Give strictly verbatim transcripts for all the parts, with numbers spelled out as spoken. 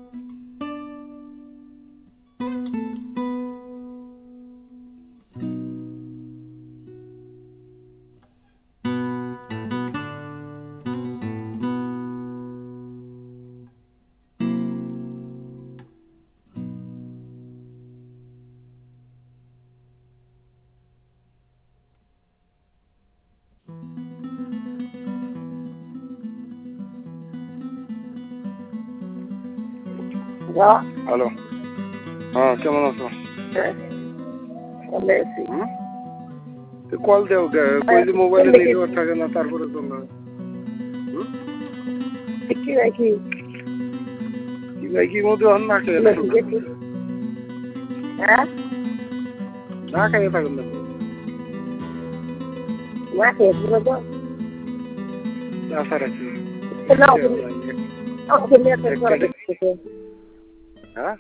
Hello, হ্যাঁ কেমন আছো? কল দেও কই যে মোবাইলে নেটওয়ার্ক থাকে না, তারপরে তো না কি রাখি কি ভাই কি মধ্যে অন্য না খেয়ে হ্যাঁ না খেয়ে থাকুন না না খেয়ে তো আশা রাখি। হ্যাঁ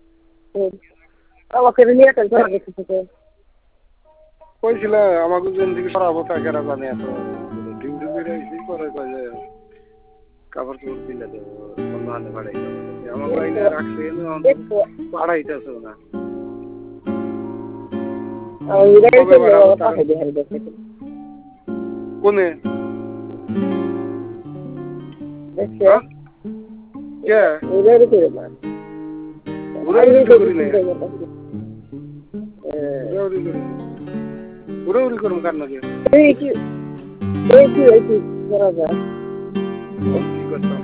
কইছিল আমাকে যেন দিকে সরাবো তাকেরা জানে এত ডিউটি করে এসে করে কয় যে কাপড় চোপড় কিনে দেবো মানে ভাড়াই আমার লাইনে রাখছে ভাড়াইতেছে না কোনে উড়াউড়ি করুন কার নাকি কি করতাম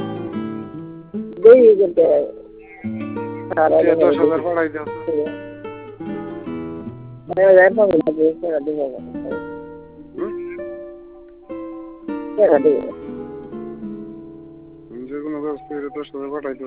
দশ হাজার ভাড়াই দেওয়া যে কোনো ব্যবস্থা দশ হাজার পাঠাই